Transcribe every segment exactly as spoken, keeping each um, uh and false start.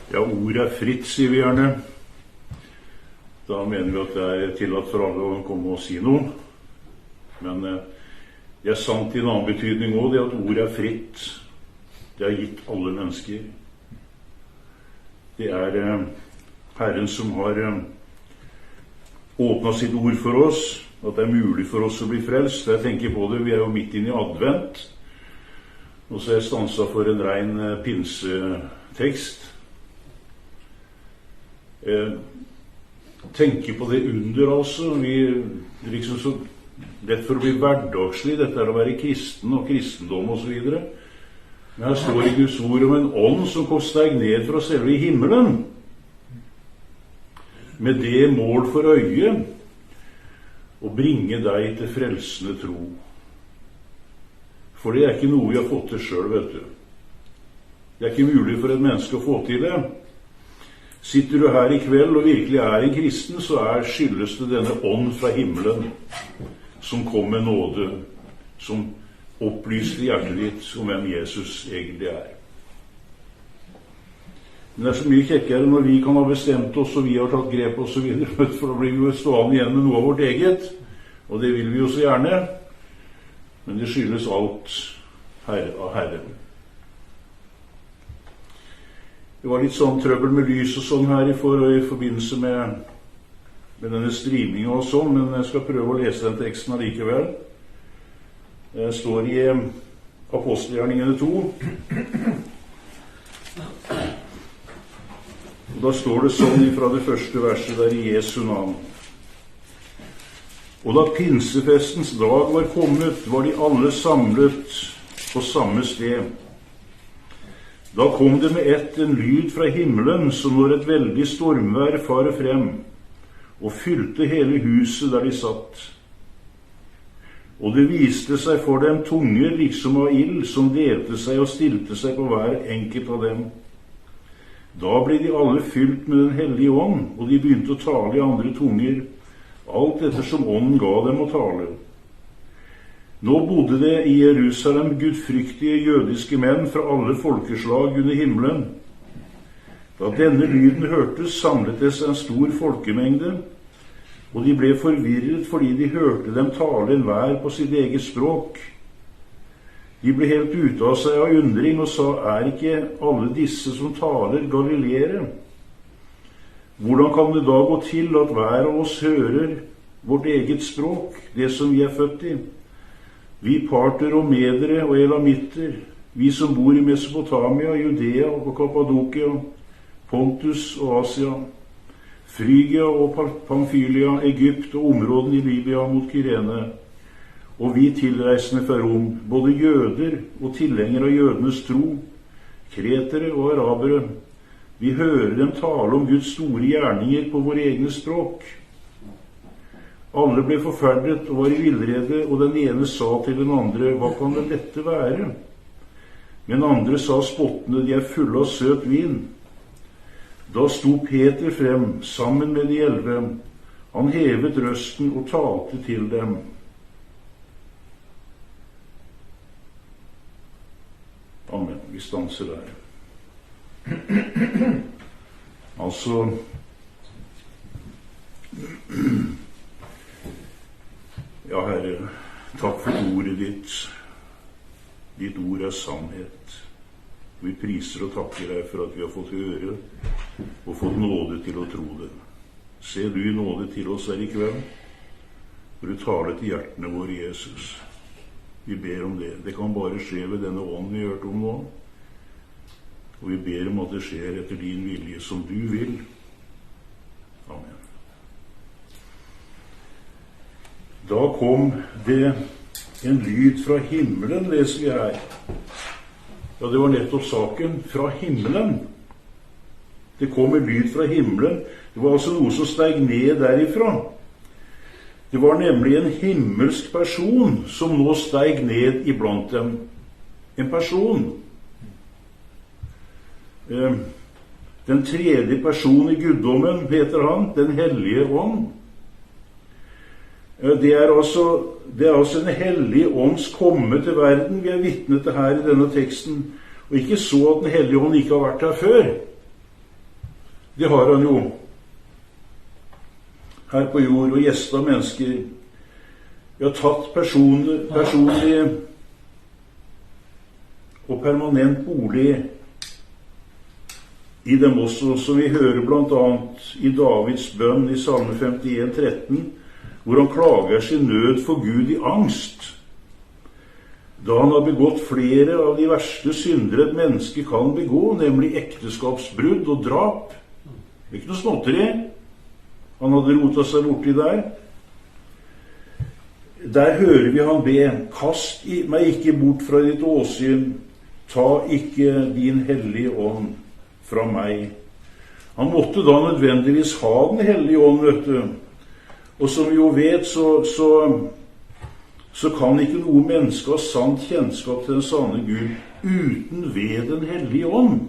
Ja, ordet er fritt, sier vi gjerne. Da mener vi at det er tillatt for alle å komme og si noe. Men eh, det er sant i en annen betydning også, det at ordet er fritt. Det er gitt alle mennesker. Det er eh, Herren som har eh, åpnet sitt ord for oss, at det er mulig for oss å bli frelst. Jeg tenker på det, vi er jo midt inne i advent. Og så er jeg stanset for en ren eh, pinsetekst. Eh, tenker på det under, altså. Vi liksom så lett for å bli hverdagslig, dette er å være kristen og kristendom og så videre. Men her står i Guds ord om en ånd som kom steg ned fra selve i himmelen, med det mål for øye å bringe deg til frelsende tro. For det er ikke noe vi har fått til selv, vet du. Det er ikke mulig for et menneske å få til det. Sitter du her i kveld og virkelig er en kristen, så er skyldes det denne ånd fra himmelen som kom med nåde, som opplyste hjertet ditt om hvem Jesus egentlig er. Men det er så mye kjekkere når vi kan ha bestemt oss, og vi har tatt grep og så videre, for da blir vi jo stående igjen med noe av vårt eget, og det vil vi jo så gjerne, men det skyldes alt herre, av Herren. Det var litt sånn trøbbel med lys og sånn her i, for, i forbindelse med, med denne streamingen og sånn, men jeg skal prøve å lese den teksten allikevel. Det står i Apostelgjerningene to. Og da står det sånn fra det første verset der i Jesu navn. Og da pinsefestens dag var kommet, var de alle samlet på samme sted. Da kom det med ett en lyd fra himmelen, som når et veldig stormvær farer frem, og fylte hele huset der de satt. Og det viste seg for dem tunger liksom av ild, som delte seg og stilte seg på hver enkelt av dem. Da ble de alle fylt med den hellige ånd, og de begynte å tale i andre tunger, alt ettersom ånden ga dem å tale. Nå bodde det i Jerusalem gudfryktige jødiske menn fra alle folkeslag under himmelen. Da denne lyden hørtes, samlet det seg en stor folkemengde, og de ble forvirret fordi de hørte dem tale enhver på sitt eget språk. De ble helt ute av seg av undring og sa, er ikke alle disse som taler galileere? Hvordan kan det da gå til at hver av oss hører vårt eget språk, det som vi er født i? Vi parter og medere og elamitter, vi som bor i Mesopotamia, Judea og Kappadokia, Pontus og Asia, Frygia og Pamfylia, Egypt og områden i Libya mot Kyrene, og vi tilreisende fra Rom, både jøder og tilhengere av jødenes tro, kretere og arabere. Vi hører dem tale om Guds store gjerninger på våre egne språk. Alle ble forferdet og var i villrede, og den ene sa til den andre, hva kan det dette være? Men andre sa spottende, de er fulle av søt vin. Da sto Peter frem, sammen med de elleve. Han hevet røsten og talte til dem. Amen. Vi stanser der. Altså ja, Herre, takk for ordet ditt. Ditt ord er sannhet. Vi priser og takker deg for at vi har fått høre og fått nåde til å tro det. Se du i nåde til oss her i kveld, for du taler til hjertene våre, Jesus. Vi ber om det. Det kan bare skje ved denne ånd vi har hørt om nå. Og vi ber om at det skjer etter din vilje som du vil. Amen. Da kom det en lyd fra himmelen, leser vi her. Ja, det var nettopp saken. Fra himmelen. Det kom en lyd fra himmelen. Det var altså noe som steg ned derifra. Det var nemlig en himmelsk person som nå steg ned iblant dem. En person. Den tredje person i guddommen, heter han, den hellige ånd. Det er, altså, det er altså en hellig ånds komme til verden vi er vitne til her i denne teksten, og ikke så at den hellige ånd ikke har vært her før. Det har han jo her på jord, og gjestet mennesker. Vi har tatt personlig, personlig og permanent bolig i dem også, som vi hører blant annet i Davids bønn i Salme femtien tretten, hvor han klager sin nød for Gud i angst, da han har begått flere av de verste syndere et menneske kan begå, nemlig ekteskapsbrudd og drap. Ikke noe småtteri. Han hadde rotet seg borti der. Der hører vi han be, kast meg ikke bort fra ditt åsyn, ta ikke din hellige ånd fra meg. Han måtte da nødvendigvis ha den hellige ånd, vet du. Og som vi jo vet, så, så, så kan ikke noe menneske ha sant kjennskap til den sanne Gud uten ved den hellige ånd.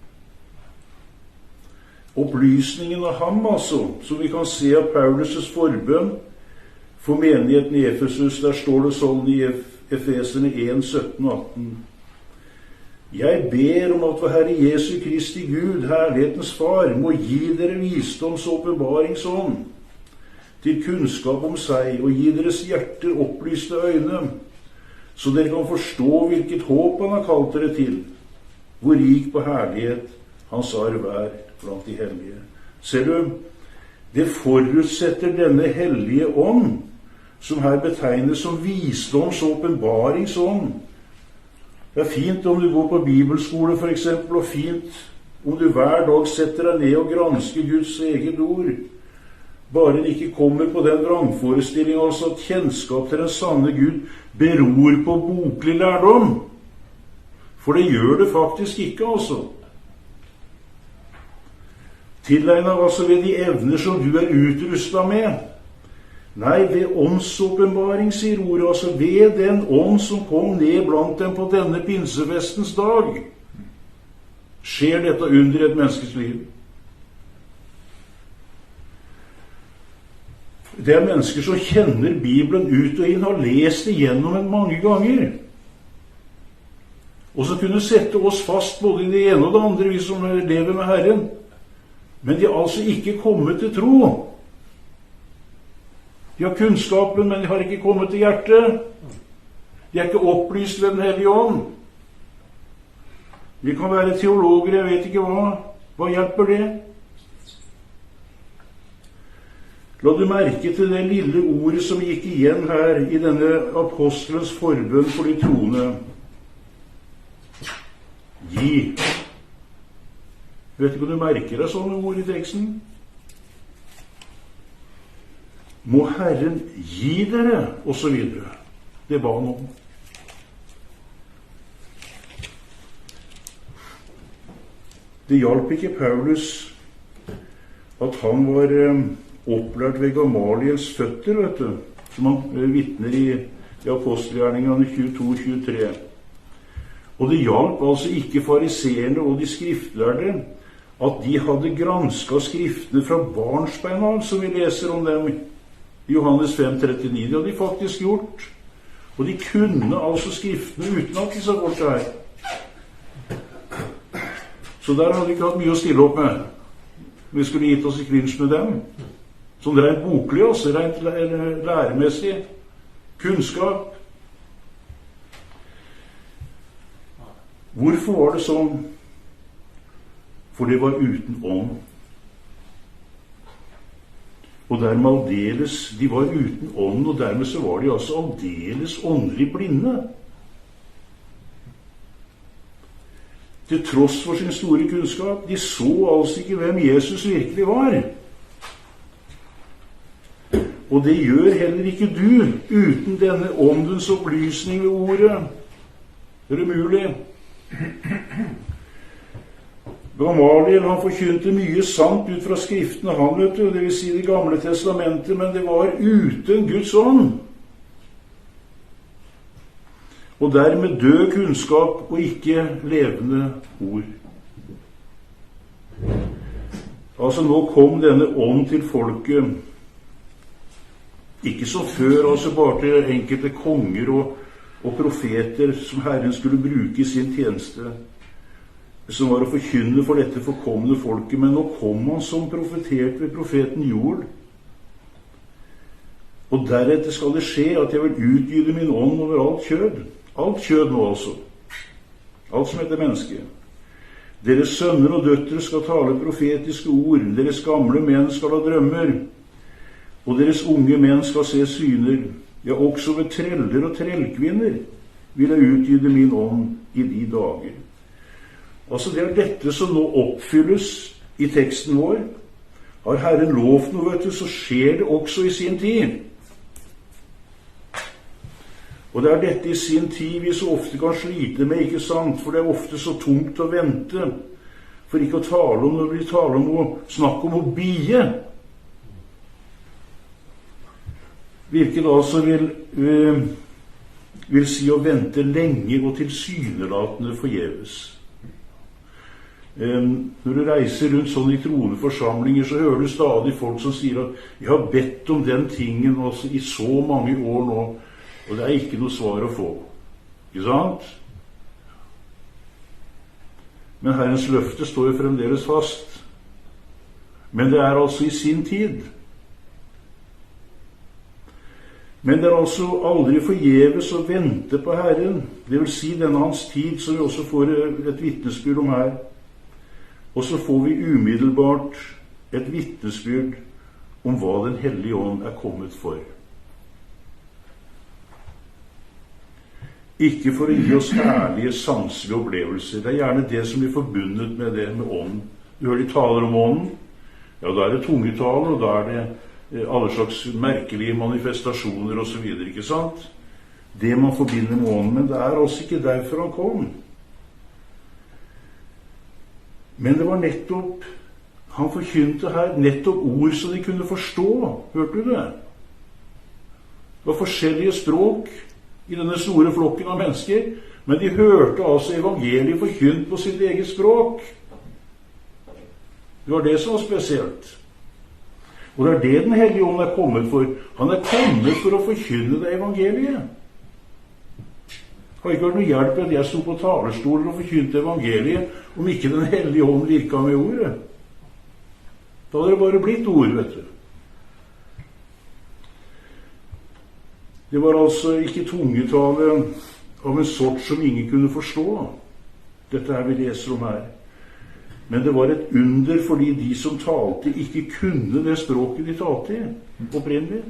Opplysningen av ham, altså, som vi kan se av Paulus' forbønn for menigheten i Efesus, der står det sånn i Efeserne en, sytten og atten. Jeg ber om at vår Herre Jesu Kristi Gud, herlighetens Far, må gi dere visdoms- og åpenbaringsånd til kunnskap om seg, og gi deres hjerter opplyste øyne, så dere kan forstå hvilket håp han har kalt dere til, hvor rik på herlighet hans arv er blant de hellige. Ser du, det forutsetter denne hellige ånd, som her betegnes som visdoms- og åpenbaringsånd. Det er fint om du går på bibelskole for eksempel, og fint om du hver dag setter deg ned og gransker Guds eget ord. Bare det ikke kommer på den vrangforestilling, altså at kjennskap til den sanne Gud beror på boklig lærdom. For det gjør det faktisk ikke, altså. Tilegnet altså ved de evner som du er utrustet med. Nei, ved åndsåpenbaring, sier ordet, altså ved den ånd som kom ned blant dem på denne pinsefestens dag, skjer dette under et menneskes liv. Det er mennesker som kjenner Bibelen ut og inn, har lest det gjennom en mange ganger, og som kunne sette oss fast både i det ene og det andre, vi som lever med Herren. Men de har altså ikke kommet til tro. De har kunnskapen, men de har ikke kommet til hjertet. De er ikke opplyst ved den hellige ånd. Vi kan være teologer, jeg vet ikke hva. Hva hjelper det? La du merke til det lille ordet som gikk igjen her i denne apostelens forbønn for de troende. Gi. Vet ikke om du merker deg sånne ord i teksten? Må Herren gi dere, og så videre. Det ba han om. Det hjalp ikke Paulus at han var eh, opplært ved Gamaliels føtter, vet du, som han eh, vitner i, i apostelgjerningene tjueto tjuetre. Og det hjalp altså ikke fariseerne og de skriftlærde at de hadde gransket skriftene fra barnsbein av, som vi leser om dem i Johannes fem trettini. Det hadde de faktisk gjort. Og de kunne altså skriftene utenat, disse folk her. Så der hadde vi ikke hatt mye å stille opp med. Vi skulle gitt oss i klinsj med dem. Sånn rent boklig også, rent læremessig. Kunnskap. Hvorfor var det sånn? For det var uten ånd. Og dermed aldeles, de var uten ånd, og dermed så var de altså aldeles åndelig blinde. Til tross for sin store kunnskap, de så altså ikke hvem Jesus virkelig var. Og det gjør heller ikke du uten denne åndens opplysning ved ordet. Det er umulig. Gamaliel, han forkynte mye sant ut fra skriftene, han, vet du, det vil si det gamle testamentet, men det var uten Guds ånd. Og dermed død kunnskap og ikke levende ord. Altså, nå kom denne ånd til folket, ikke som før, altså bare til enkelte konger og, og profeter som Herren skulle bruke i sin tjeneste. som var å forkynne for dette forkomne folket, men nå kom han som profetert ved profeten Joel. Og deretter skal det skje at jeg vil utgyde min ånd over alt kjød. Alt kjød nå altså. Alt som heter menneske. Deres sønner og døtre skal tale profetiske ord, deres gamle menn skal ha drømmer, og deres unge menn skal se syner. Ja, også ved treller og trellkvinner vil jeg utgyde min ånd i de dager. Altså, det er dette som nå oppfylles i teksten vår. Har Herren lovt noe, vet du, så skjer det også i sin tid. Og det er dette i sin tid vi så ofte kan slite med, ikke sant? For det er ofte så tungt å vente. For ikke å tale om når vi taler om å snakke om å bie. Hvilket altså vil, øh, vil si å vente lenge og tilsynelatende forgjeves. Um, når du reiser rundt sånn i troende forsamlinger, så hører du stadig folk som sier at jeg har bedt om den tingen altså, i så mange år nå, og det er ikke noe svar å få. Ikke sant? Men Herrens løfte står jo fremdeles fast. Men det er altså i sin tid. Men det er altså aldri forgjeves å vente på Herren. Det vil si denne hans tid, som vi også får et vitnesbyrd om her. Og så får vi umiddelbart et vitnesbyrd om hva Den hellige ånd er kommet for. Ikke for å gi oss herlige sanselige opplevelser. Det er gjerne det som blir forbundet med det med ånd. Du hører de taler om ånden. Ja, da er det tungetale, og da er det alle slags merkelige manifestasjoner og så videre, ikke sant? Det man forbinder med ånden, men det er altså ikke derfor han kom. Men det var nettopp, han forkynte her nettopp ord så de kunne forstå. Hørte du det? Det var forskjellige språk i denne store flokken av mennesker, men de hørte altså evangeliet forkynt på sitt eget språk. Det var det som var spesielt. Og det er det Den hellige ånd er kommet for. Han er kommet for å forkynne det evangeliet. Det har ikke vært noe hjelp at jeg sto på talerstolen og forkynte evangeliet om ikke Den hellige ånd virka med ordet. Da hadde det bare blitt ord, vet du. Det var altså ikke tungetale av en sort som ingen kunne forstå. Dette her vi leser om her. Men det var et under fordi de som talte ikke kunne det språket de talte i opprinnelig.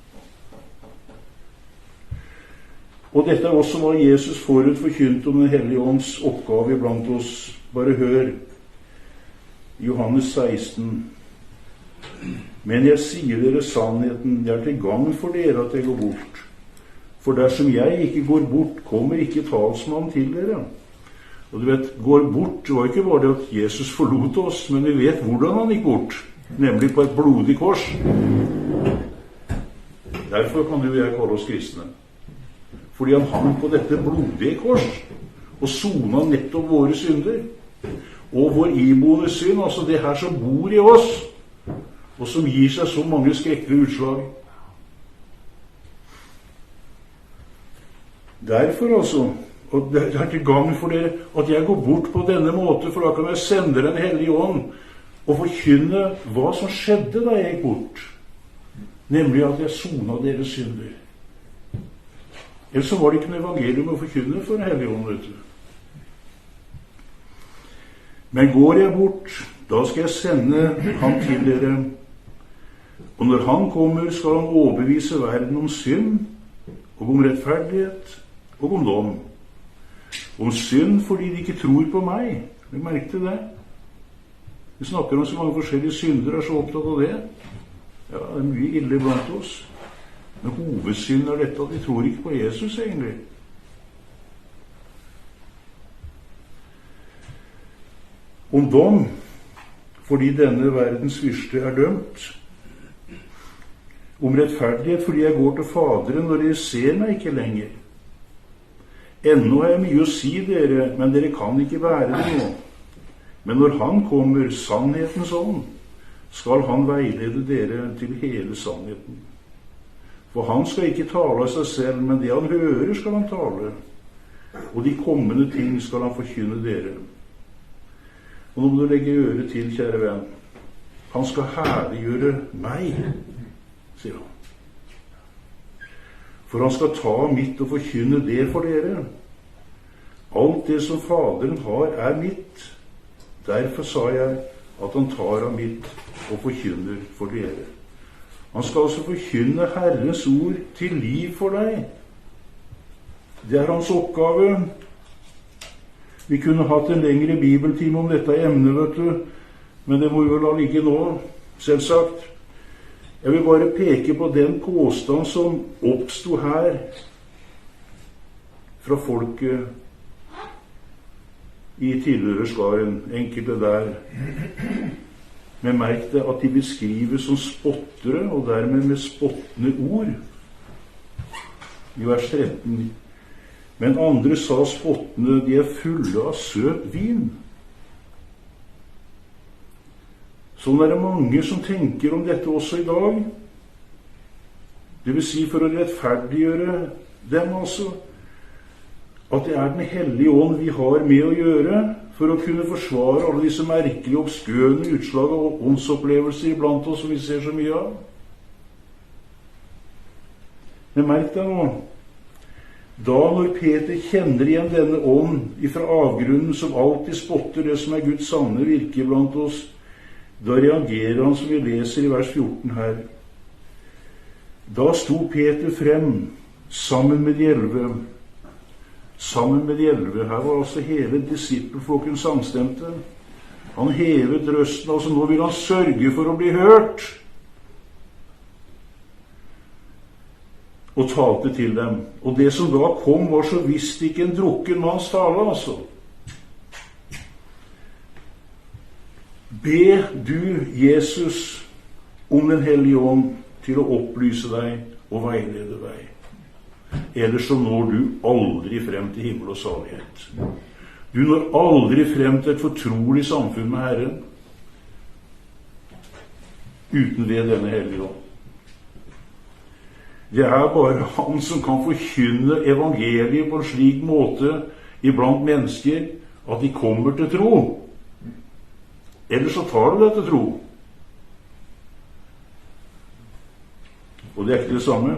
Og dette er også hva Jesus forut forkynte om Den hellige ånds oppgave blant oss. Bare hør Johannes seksten. Men jeg sier dere sannheten, det er til gagn for dere at jeg går bort. For dersom jeg ikke går bort, kommer ikke talsmannen til dere. Og du vet, går bort, det var ikke bare det at Jesus forlot oss, men vi vet hvordan han gikk bort, nemlig på et blodig kors. Derfor kan du og jeg kalle oss kristne. Fordi han hang på dette blodige kors, og sona nettopp våre synder. Og vår iboende synd, altså det her som bor i oss, og som gir seg så mange skrekkelige utslag. Derfor altså, og det er til gang for dere at jeg går bort på denne måte, for da kan jeg sende Den hellige ånd og forkynne hva som skjedde da jeg gikk bort. Nemlig at jeg sona deres synder. Ellers så var det ikke noe evangelium å forkynne for Den hellige ånd, vet du. Men går jeg bort, da skal jeg sende ham til dere. Og når han kommer, skal han overbevise verden om synd, og om rettferdighet, og om dom. Om synd fordi de ikke tror på meg. Vi merkte det. Vi snakker om så mange forskjellige synder, er så opptatt av det. Ja, det er mye ille blant oss. Men hovedsynd er dette at de tror ikke på Jesus, egentlig. Om dom, fordi denne verdens fyrste er dømt. Om rettferdighet, fordi jeg går til Faderen når dere ser meg ikke lenger. Ennå har jeg mye å si dere, men dere kan ikke bære det nå. Men når han kommer, sannhetens ånd, skal han veilede dere til hele sannheten. For han skal ikke tale av seg selv, men det han hører skal han tale. Og de kommende ting skal han forkynne dere. Og nå må du legge øret til, kjære venn. Han skal herliggjøre meg, sier han. For han skal ta mitt og forkynne det for dere. Alt det som Faderen har, er mitt. Derfor sa jeg at han tar av mitt og forkynner for dere. Han skal altså forkynne Herrens ord til liv for deg. Det er hans oppgave. Vi kunne hatt en lengre bibeltime om dette emnet, vet du, men det må vi vel la ligge nå, selvsagt. Jeg vil bare peke på den påstand som oppstod her fra folket i tilhørerskaren, enkelte der. Men merk det at de beskrives som spottere, og dermed med spottende ord. I vers tretten. Men andre sa spottende, de er fulle av søt vin. Sånn er det mange som tenker om dette også i dag. Det vil si for å rettferdiggjøre dem altså, at det er Den hellige ånd vi har med å gjøre for å kunne forsvare alle disse merkelige, obskøne utslag av åndsopplevelser iblant oss som vi ser så mye av. Men merk deg nå, da når Peter kjenner igjen denne ånd ifra avgrunnen som alltid spotter det som er Guds sanne virke blant oss, da reagerer han som vi leser i vers fjorten her. Da sto Peter frem sammen med de elleve. Sammen med de elleve. Her var altså hele disippelflokken samstemte. Han hevet røsten, altså nå vil han sørge for å bli hørt. Og talte til dem. Og det som da kom, var så visst ikke en drukken manns tale, altså. Be du, Jesus, om Den hellige ånd til å opplyse deg og veilede deg. Ellers så når du aldri frem til himmel og salighet. Du når aldri frem til et fortrolig samfunn med Herren uten ved denne hellige ånd. Det er bare han som kan forkynne evangeliet på en slik måte iblant mennesker at de kommer til tro. Ellers så tar du det til tro. Og det er ikke det samme.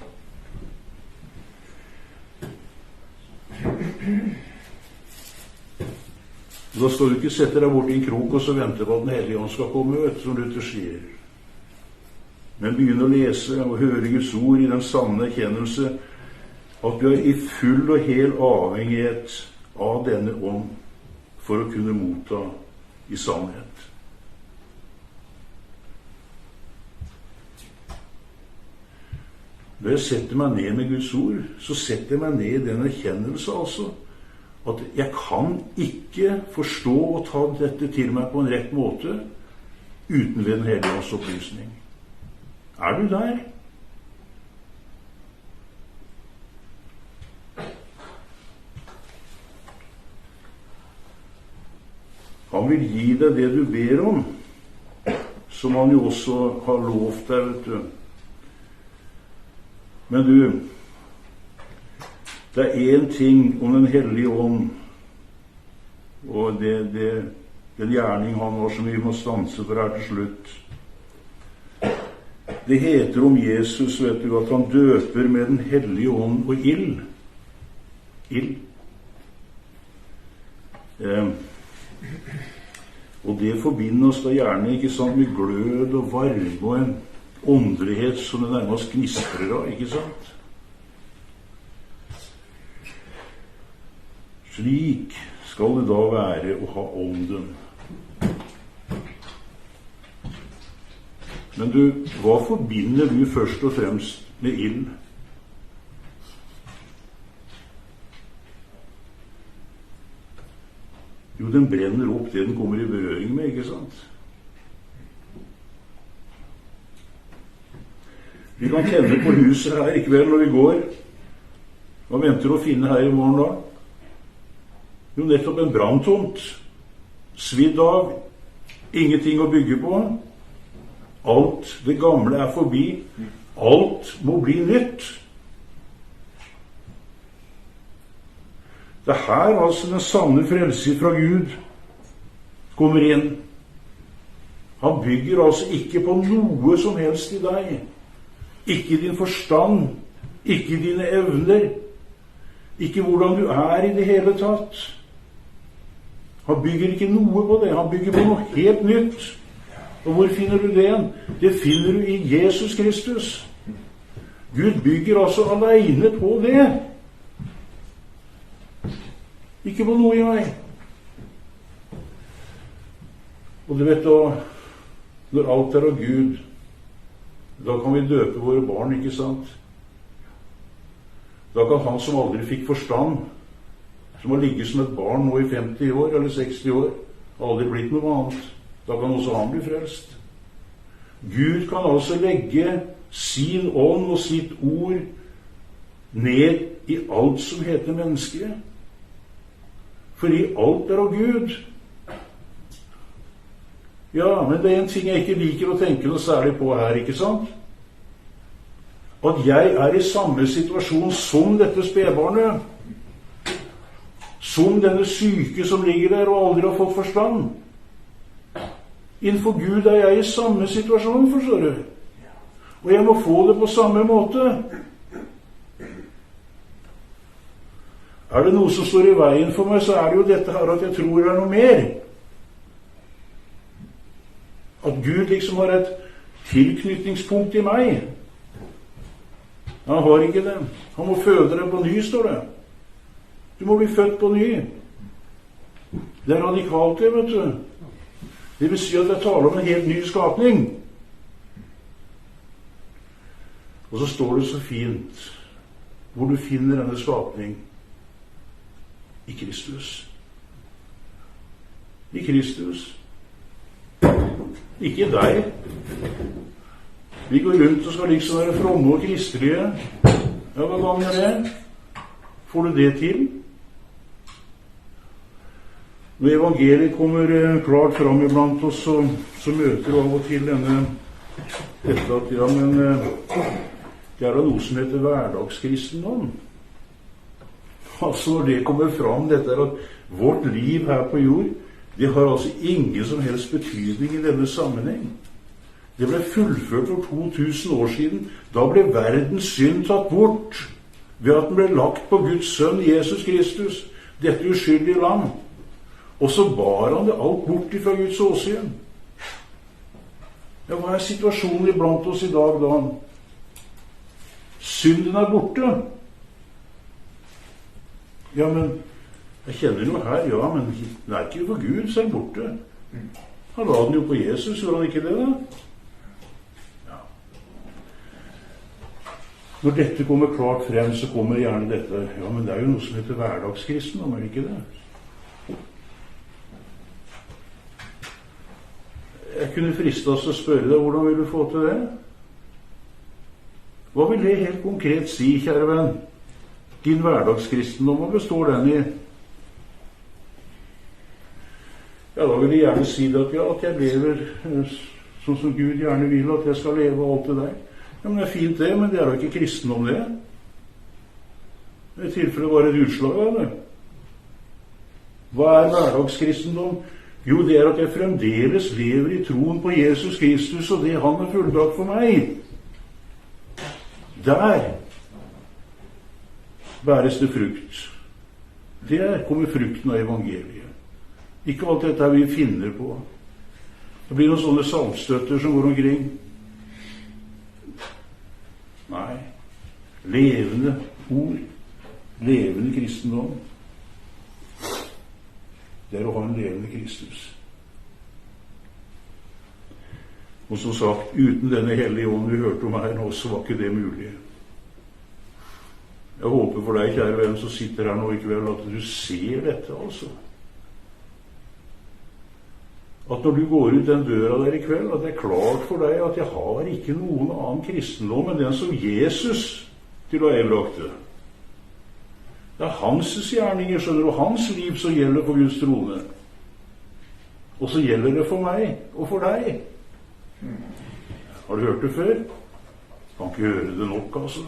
Da skal du ikke sette deg bort i en krok og så vente på at Den hellige ånd skal komme, vet, som Luther sier. Men begynn å lese og høre Guds ord i den sanne erkjennelse at du er i full og hel avhengighet av denne ånd for å kunne motta i sannhet. Når jeg setter meg ned med Guds ord, så setter jeg meg ned i den erkjennelse altså, at jeg kan ikke forstå og ta dette til meg på en rett måte uten ved Den hellige ånds opplysning. Er du der? Han vil gi deg det du ber om, som han jo også har lovt deg, vet du. Men du, det er én ting om Den hellige ånd, og det, det, den gjerning han har som vi må stanse for her til slutt. Det heter om Jesus, vet du, at han døper med Den hellige ånd og ild. Ild. Eh, og det forbinder oss da gjerne, ikke sant, med glød og varme og en åndelighet som det nærmest knistrer av, ikke sant? Slik skal det da være å ha ånden. Men du, hva forbinder du først og fremst med ild? Jo, den brenner opp det den kommer i berøring med, ikke sant? Vi kan kjenne på huset her i kveld når vi går. Hva venter du å finne her i morgen da? Jo, nettopp en branntomt. Svidd av. Ingenting å bygge på. Alt det gamle er forbi. Alt må bli nytt. Det er her altså den sanne frelse fra Gud. kommer inn. Han bygger altså ikke på noe som helst i deg. Ikke din forstand, ikke dine evner, ikke hvordan du er i det hele tatt. Han bygger ikke noe på det, han bygger på noe helt nytt. Og hvor finner du det igjen? Det finner du i Jesus Kristus. Gud bygger altså alene på det. Ikke på noe i meg. Og du vet da, når alt er av Gud, da kan vi døpe våre barn, ikke sant? Da kan han som aldri fikk forstand, som har ligget som et barn nå i femti år eller seksti år, aldri blitt noe annet, da kan også han bli frelst. Gud kan altså legge sin ånd og sitt ord ned i alt som heter menneske. Fordi alt er av Gud. Ja, men det er en ting jeg ikke liker å tenke noe særlig på her, ikke sant? At jeg er i samme situasjon som dette spedbarnet. Som denne syke som ligger der og aldri har fått forstand. Innenfor Gud er jeg i samme situasjon, forstår du. Og jeg må få det på samme måte. Er det noe som står i veien for meg, så er det jo dette her at jeg tror det er noe mer. At Gud liksom har et tilknytningspunkt i meg. Han har ikke det. Han må føde deg på ny, står det. Du må bli født på ny. Det er radikalt det, vet du. Det vil si at jeg taler om en helt ny skapning. Og så står det så fint hvor du finner denne skapning i Kristus. I Kristus. Ikke deg. Vi går rundt og skal liksom være fromme og kristelige. Ja, hva ganger det? Får du det til? Når evangeliet kommer klart fram iblant oss, så, så møter du av og til denne dette at ja, men det er da noe som heter hverdagskristendom. Altså når det kommer fram, dette er at vårt liv her på jord, det har altså ingen som helst betydning i denne sammenheng. Det ble fullført for to tusen år siden. Da ble verdens synd tatt bort ved at den ble lagt på Guds sønn Jesus Kristus, dette uskyldige lam. Og så bar han det alt bort fra Guds åsyn. Ja, hva er situasjonen iblant oss i dag da? Synden er borte. Ja, men jeg kjenner noe her, ja, men den er ikke for Gud, så er den borte. Han la den jo på Jesus, gjorde han ikke det da? Ja. Når dette kommer klart frem, så kommer gjerne dette, ja, men det er jo noe som heter hverdagskristendom, er det ikke det? Jeg kunne friste oss å spørre deg, hvordan vil du få til det? Hva vil det helt konkret si, kjære venn? Din hverdagskristendom, hva består den i? Ja, da vil jeg gjerne si det at, ja, at jeg lever sånn som Gud gjerne vil, at jeg skal leve alt til deg. Ja, men det er fint det, men det er jo ikke kristendom det. Det er i tilfelle bare et utslag av det. Hva er hverdagskristendom? Jo, det er at jeg fremdeles lever i troen på Jesus Kristus og det han har fullbrakt for meg. Der bæres det frukt. Der kommer frukten av evangeliet. Ikke alt dette vi finner på. Det blir noen sånne salmstøtter som går omkring. Nei. Levende ord. Levende kristendom. Det er å ha en levende Kristus. Og som sagt, uten denne hellige ånd vi hørte om her nå, så var ikke det mulig. Jeg håper for deg, kjære venn, som sitter her nå i kveld, at du ser dette, altså. At når du går ut den døra der i kveld, at det er klart for deg at jeg har ikke noen annen kristendom enn den som Jesus til å eierlagte. Det er hans gjerninger, skjønner du, hans liv som gjelder på Guds trone. Og så gjelder det for meg og for deg. Har du hørt det før? Kan ikke høre det nok, altså.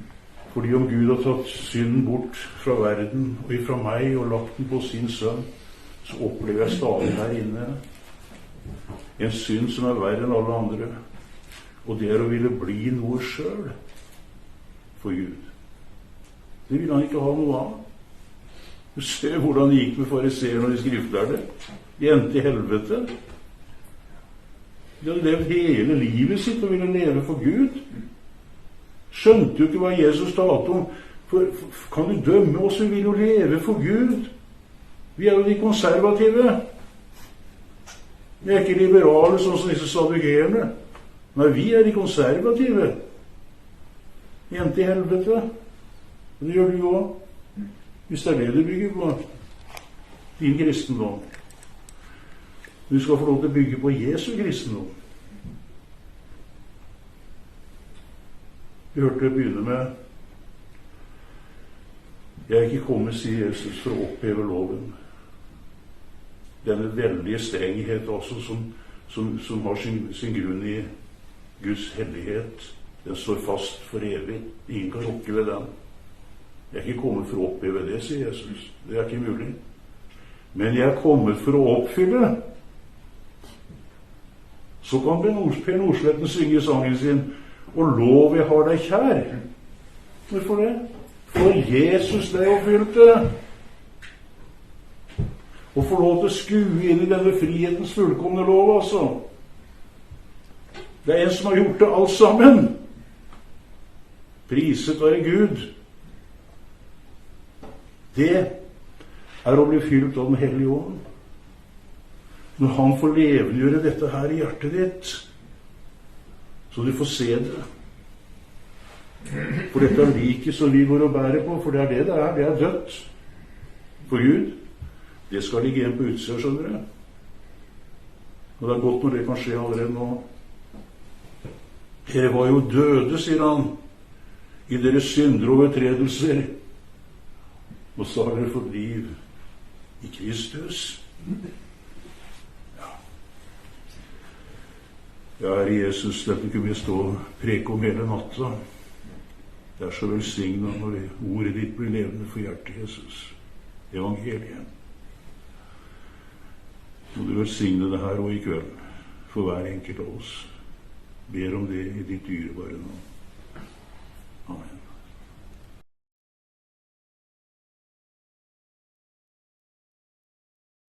Fordi om Gud har tatt synden bort fra verden og ifra meg og lagt den på sin sønn, så opplever jeg stadig her inne en synd som er verre enn alle andre. Og det er å ville bli noe sjøl for Gud. Det vil han ikke ha noe av. Du ser hvordan det gikk med fariseerne og de skriftlærde. De endte i helvete. De hadde levd hele livet sitt og ville leve for Gud. Skjønte jo ikke hva Jesus talte om. For, for, kan du dømme oss? Vi vil jo leve for Gud. Vi er jo de konservative. Vi er ikke liberale sånn som disse sadukerene. Nei, vi er de konservative. Jente i helvete. Og det gjør du jo også. Hvis det er det du bygger på. Din kristendom. Du skal få lov til å bygge på Jesu kristendom. Vi hørte det begynne med Jeg er ikke kommet, sier Jesus, for å oppheve loven. Denne veldige strenghet også, som, som, som har sin, sin grunn i Guds hellighet. Den står fast for evig. Ingen kan rokke ved den. Jeg er ikke kommet for å oppheve det, sier Jesus. Det er ikke mulig. Men jeg er kommet for å oppfylle. Så kan Per Nordsletten synge sangen sin Og lov jeg har deg kjær. Hvorfor det? For Jesus det oppfylte. Og få lov til å skue inn i denne frihetens fullkomne lov, altså. Det er en som har gjort det alt sammen. Priset være Gud. Det er å bli fylt av Den hellige ånd. Når han får levendegjøre dette her i hjertet ditt, så du får se det. For dette er liket som vi går og bærer på, for det er det det er. Det er dødt for Gud. Det skal ligge igjen på utsida, skjønner du. Og det er godt når det kan skje allerede nå. Dere var jo døde, sier han, i deres synder og overtredelser. Og så har dere fått liv i Kristus. Ja, ja Herre Jesus, dette kunne vi stå og preke om hele natta. Det er så velsignet når ordet ditt blir levende for hjertet, Jesus. Evangeliet. Må du velsigne det her og i kveld for hver enkelt av oss. Ber om det i ditt dyrebare navn.